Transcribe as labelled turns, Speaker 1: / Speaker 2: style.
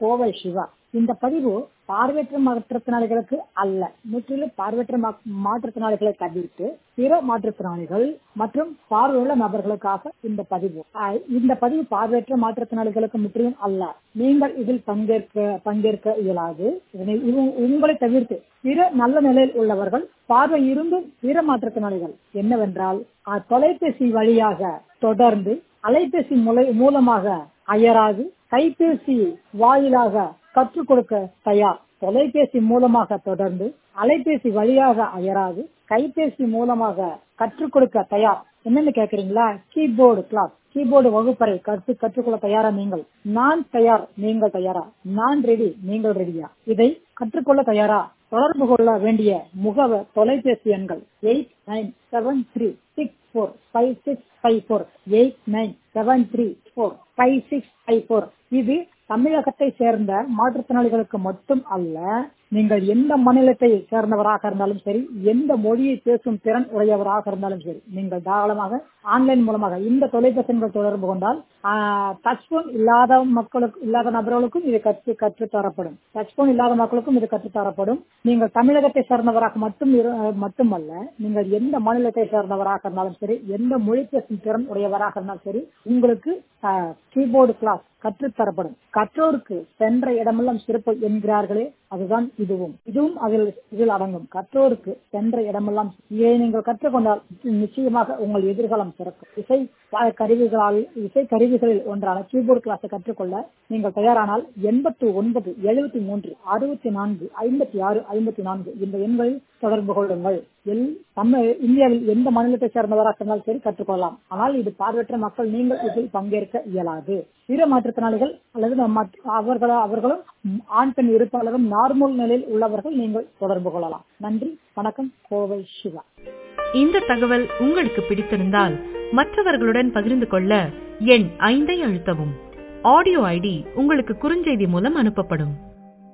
Speaker 1: கோவை சிவா. இந்த பதிவு பார்வையற்ற மாற்றுத்திறனாளிகளுக்கு அல்ல, முற்றிலும் பார்வையற்ற மாற்றுத்திறனாளிகளை தவிர்த்து பிற மாற்றுத்திறனாளிகள் மற்றும் பார்வையுள்ள நபர்களுக்காக இந்த பதிவு. இந்த பதிவு பார்வையற்ற மாற்றுத்திறனாளிகளுக்கு முற்றிலும் அல்ல. நீங்கள் இதில் பங்கேற்க இயலாது. உங்களை தவிர்த்து பிற நல்ல நிலையில் உள்ளவர்கள், பார்வை இருந்தும் பிற மாற்றுத்திறனாளிகள் என்னவென்றால் தொலைபேசி வழியாக தொடர்ந்து அலைபேசி மூலமாக அயராது, கைபேசி வாயிலாக கற்றுக் கொடுக்க தயார். தொலைபேசி மூலமாக தொடர்ந்து அலைபேசி வழியாக அயராது, கைபேசி மூலமாக கற்றுக் கொடுக்க தயார். என்னன்னு கேக்குறீங்களா? கீபோர்டு கிளாஸ், கீபோர்டு வகுப்பறை கற்றுக்கொள்ள தயாரா நீங்கள்? நான் தயார், நீங்கள் தயாரா? நான் ரெடி, நீங்கள் ரெடியா? இதை கற்றுக்கொள்ள தயாரா? தொடர்பு கொள்ள வேண்டிய முகவர் தொலைபேசி எண்கள் 8973645654 8973645654. இது தமிழகத்தை சேர்ந்த மாற்றுத்திறனாளிகளுக்கு மட்டும் அல்ல, நீங்கள் எந்த மாநிலத்தை சேர்ந்தவராக இருந்தாலும் சரி, எந்த மொழியை பேசும் திறன் உடையவராக இருந்தாலும் சரி, நீங்கள் தாராளமாக ஆன்லைன் மூலமாக இந்த தொலைபேசிகள் தொடர்பு கொண்டால் டச்போன் இல்லாத நபர்களுக்கும் இது கற்றுத்தரப்படும். டச்போன் இல்லாத மக்களுக்கும் இது கற்றுத்தரப்படும். நீங்கள் தமிழகத்தை சேர்ந்தவராக மட்டுமல்ல, நீங்கள் எந்த மாநிலத்தை சேர்ந்தவராக இருந்தாலும் சரி, எந்த மொழி பேசும் திறன் உடையவராக இருந்தாலும் சரி, உங்களுக்கு கீபோர்டு கிளாஸ் கற்றுத்தரப்படும். கற்றோருக்கு சென்ற இடமெல்லாம் சிறப்பு என்கிறார்களே, அதுதான் இதுவும் இதில் அடங்கும். கற்றோருக்கு சென்ற இடமெல்லாம் இதை நீங்கள் கற்றுக்கொண்டால் நிச்சயமாக உங்கள் எதிர்காலம் சிறக்கும். இசை கருவிகளில் ஒன்றான கீபோர்டு கிளாஸை கற்றுக்கொள்ள நீங்கள் தயாரானால் 8973645654 இந்த எண்களில் தொடர்பு கொள்ளுங்கள். இந்தியாவில் எந்த மாநிலத்தை சேர்ந்தவராக இருந்தாலும் சரி கற்றுக்கொள்ளலாம். ஆனால் இது பார்வையற்ற மக்கள், நீங்கள் இதில் பங்கேற்க இயலாது. பிற மாற்றுத்திறனாளிகள் அல்லது அவர்களும் ஆண் பெண் இருப்பாளரும் நார்மல் நிலையில் உள்ளவர்கள் நீங்கள் தொடர்பு கொள்ளலாம். நன்றி, வணக்கம். கோவை சிவா.
Speaker 2: இந்த தகவல் உங்களுக்கு பிடித்திருந்தால் மற்றவர்களுடன் பகிர்ந்து கொள்ள எண் 5 அழுத்தவும். ஆடியோ ஐடி உங்களுக்கு குறுஞ்செய்தி மூலம் அனுப்பப்படும்.